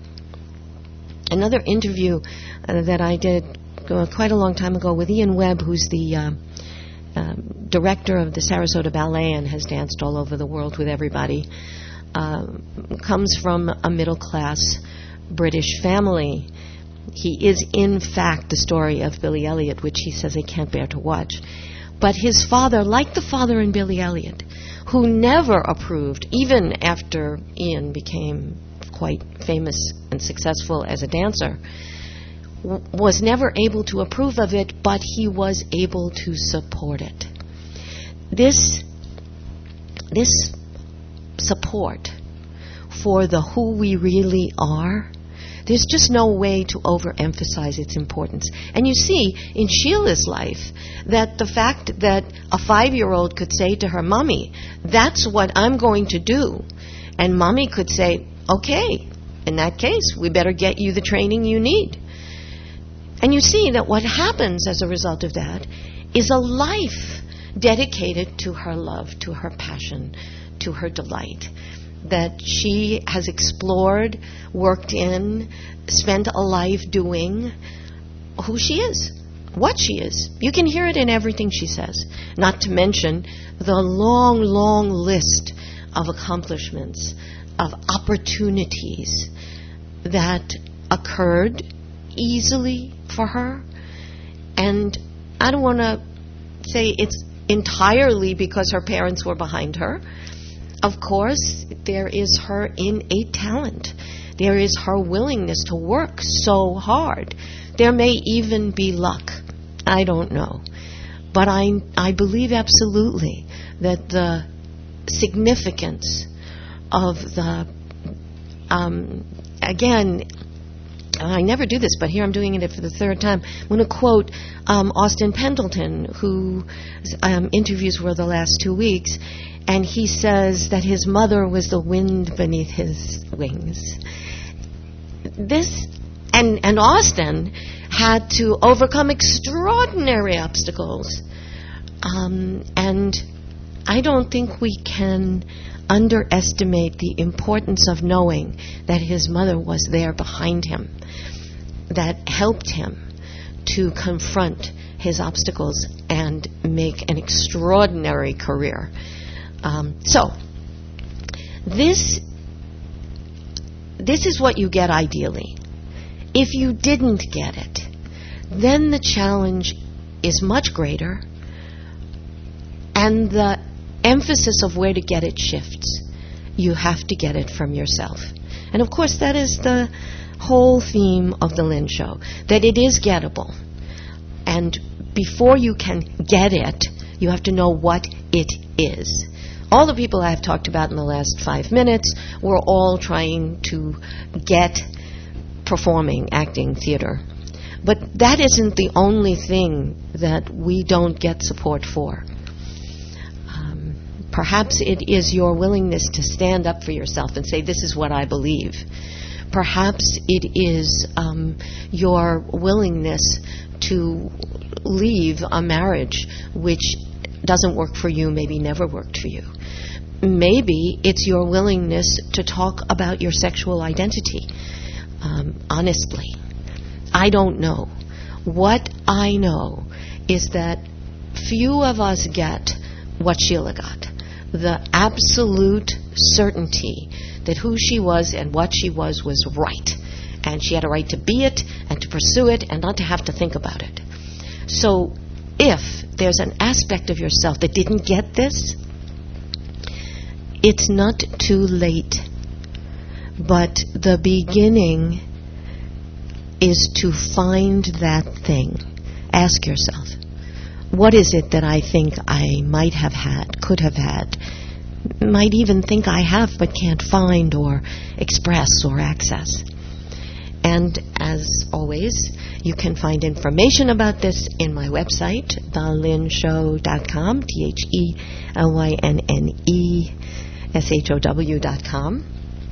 S5: Another interview uh, that I did uh, quite a long time ago with Ian Webb, who's the uh, uh, director of the Sarasota Ballet and has danced all over the world with everybody, uh, comes from a middle-class British family. He is, in fact, the story of Billy Elliot, which he says he can't bear to watch. But his father, like the father in Billy Elliot, who never approved, even after Ian became quite famous and successful as a dancer, w- was never able to approve of it, but he was able to support it. This, this support for the who we really are, there's just no way to overemphasize its importance. And you see in Sheila's life that the fact that a five-year-old could say to her, Mommy, that's what I'm going to do. And Mommy could say, okay, in that case, we better get you the training you need. And you see that what happens as a result of that is a life dedicated to her love, to her passion, to her delight, that she has explored, worked in, spent a life doing who she is, what she is. You can hear it in everything she says, not to mention the long, long list of accomplishments, of opportunities that occurred easily for her. And I don't want to say it's entirely because her parents were behind her. Of course, there is her innate talent. There is her willingness to work so hard. There may even be luck. I don't know. But I, I believe absolutely that the significance of the, um, again, I never do this, but here I'm doing it for the third time. I'm going to quote um, Austin Pendleton, who um, interviews were the last two weeks, and he says that his mother was the wind beneath his wings. This, and, and Austin had to overcome extraordinary obstacles. Um, and I don't think we can underestimate the importance of knowing that his mother was there behind him, that helped him to confront his obstacles and make an extraordinary career. Um, so, this this is what you get ideally. If you didn't get it, then the challenge is much greater, and the emphasis of where to get it shifts. You have to get it from yourself. And of course, that is the whole theme of the Lynn Show, that it is gettable. And before you can get it, you have to know what it is. All the people I've talked about in the last five minutes were all trying to get performing, acting, theater. But that isn't the only thing that we don't get support for. Um, perhaps it is your willingness to stand up for yourself and say, this is what I believe. Perhaps it is um, your willingness to leave a marriage which doesn't work for you, maybe never worked for you. Maybe it's your willingness to talk about your sexual identity um, honestly. I don't know. What I know is that few of us get what Sheila got. The absolute certainty that who she was and what she was was right. And she had a right to be it and to pursue it and not to have to think about it. So if there's an aspect of yourself that didn't get this, it's not too late. But the beginning is to find that thing. Ask yourself, what is it that I think I might have had, could have had, might even think I have but can't find or express or access? And as always, you can find information about this in my website, the lynn show dot com, T H E L Y N N E S H O W dot com.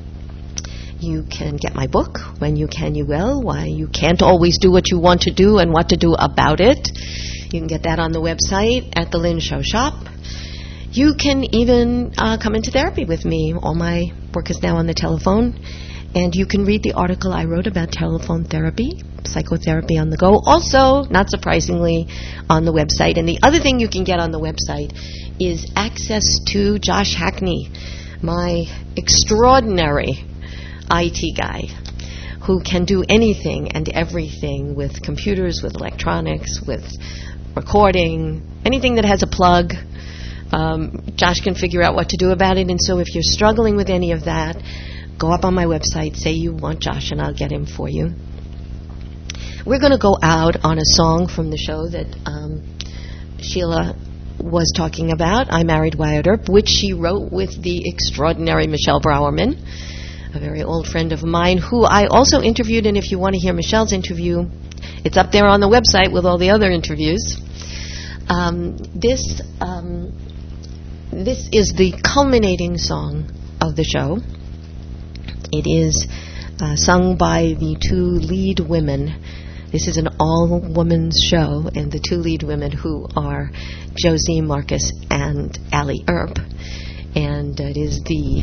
S5: You can get my book, When You Can You Will, Why You Can't Always Do What You Want to Do and What to Do About It. You can get that on the website at the Lynn Show shop. You can even uh, come into therapy with me. All my work is now on the telephone. And you can read the article I wrote about telephone therapy, psychotherapy on the go, also, not surprisingly, on the website. And the other thing you can get on the website is access to Josh Hackney, my extraordinary I T guy who can do anything and everything with computers, with electronics, with recording, anything that has a plug. Um, Josh can figure out what to do about it. And so if you're struggling with any of that, go up on my website, say you want Josh, and I'll get him for you. We're going to go out on a song from the show that um, Sheila was talking about, I Married Wyatt Earp, which she wrote with the extraordinary Michelle Browerman, a very old friend of mine, who I also interviewed. And if you want to hear Michelle's interview, it's up there on the website with all the other interviews. Um, this, um, this is the culminating song of the show. It is uh, sung by the two lead women. This is an all-women's show, and the two lead women who are Josie Marcus and Allie Earp. And it is the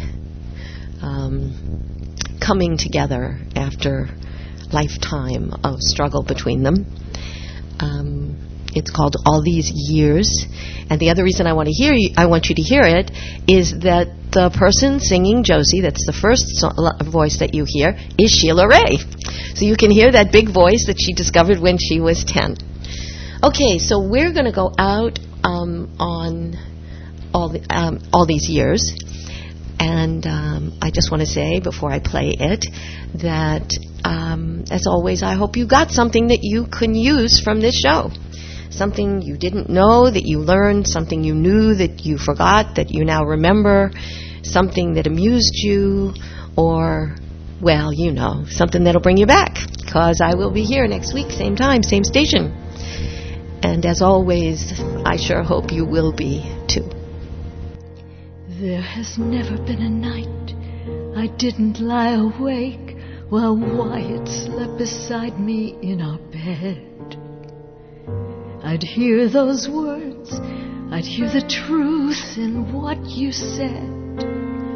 S5: um, coming together after lifetime of struggle between them. Um, it's called All These Years. And the other reason I want to hear you, I want you to hear it is that the person singing Josie, that's the first so- voice that you hear, is Sheila Ray. So you can hear that big voice that she discovered when she was ten. Okay, so we're going to go out um, on all, the, um, all these years. And um, I just want to say, before I play it, that, um, as always, I hope you got something that you can use from this show. Something you didn't know that you learned, something you knew that you forgot that you now remember, something that amused you, or, well, you know, something that'll bring you back, because I will be here next week, same time, same station. And as always, I sure hope you will be, too.
S6: There has never been a night I didn't lie awake while Wyatt slept beside me in our bed. I'd hear those words, I'd hear the truth in what you said.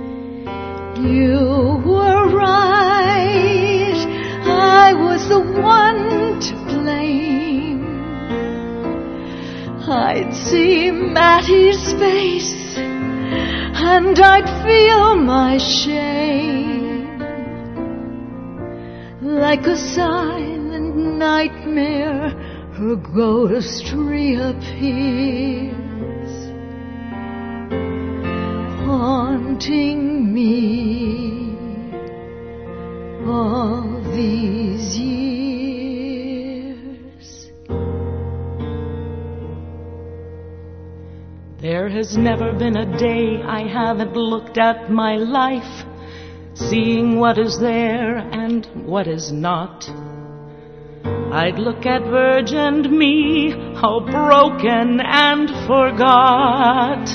S6: You were right. I was the one to blame. I'd see Mattie's face and I'd feel my shame. Like a silent nightmare, her ghost reappears, haunting me all these years.
S7: There has never been a day I haven't looked at my life, seeing what is there and what is not. I'd look at Virg and me, how broken and forgot.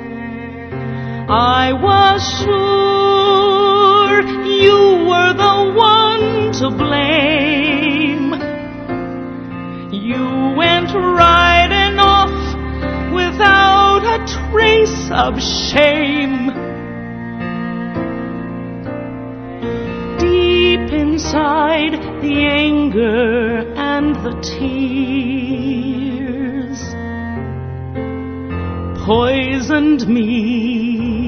S7: I was sure you were the one to blame. You went riding off without a trace of shame. Deep inside, the anger and the tears poisoned me.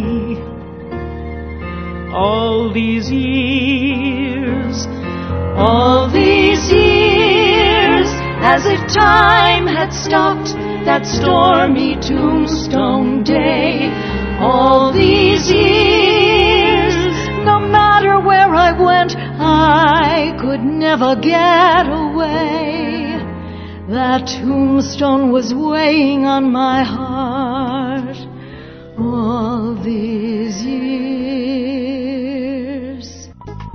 S7: All these years, all these years, as if time had stopped that stormy Tombstone day. All these years, no matter where I went, I could never get away. That tombstone was weighing on my heart all these years.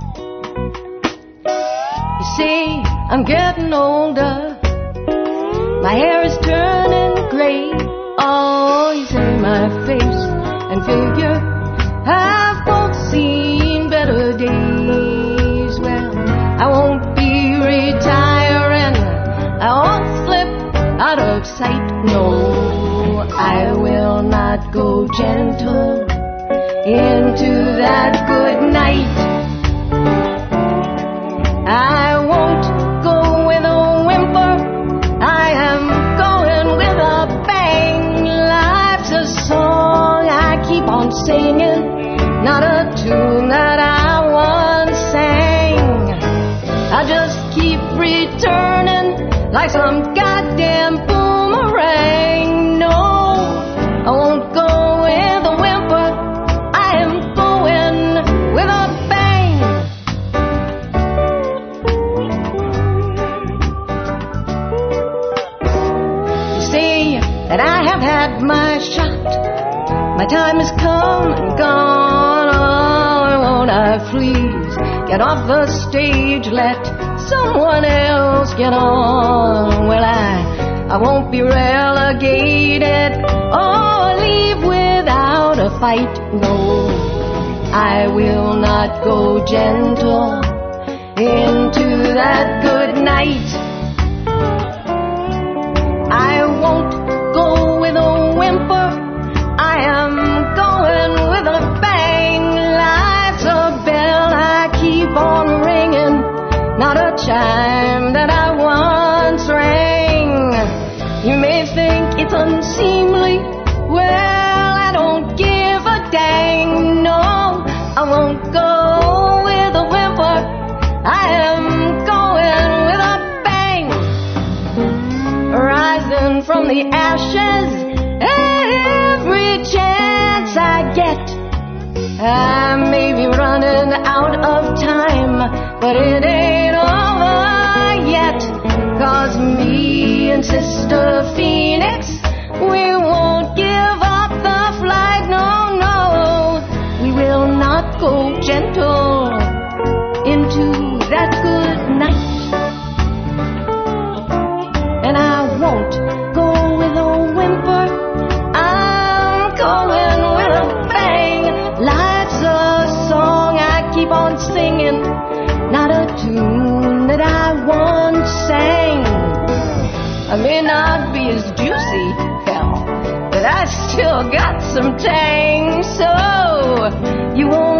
S7: You see, I'm getting older. My hair is turning gray. Oh, you say my face and figure have both seen better days. Well, I won't be retiring. I won't slip out of sight. No, I will not go gentle into that good night. I won't go with a whimper. I am going with a bang. Life's a song I keep on singing, not a tune that I once sang. I just keep returning like some goddamn boomerang. No, I won't go with a whimper. I am going with a bang. You see that I have had my shot. My time has come and gone. Oh, won't I please get off the stage, let someone else get on? Well, I, I won't be relegated or leave without a fight. No, I will not go gentle into that good night. I won't go with a whimper. I am going with a bang. Life's a bell I keep on ringing, not a chime that I once rang. You may think it's unseemly. Well, I don't give a dang. No, I won't go with a whimper. I am going with a bang. Rising from the ashes every chance I get. I may be running out of time, but it ain't over yet. 'Cause me and Sister Phoenix, we won't give up the flag. No, no, we will not go gentle into that good night. And I won't go with a whimper. I'm going with a bang. Life's a song I keep on singing, not a tune that I once sang. I may not be as juicy, hell, but I still got some tang. So you won't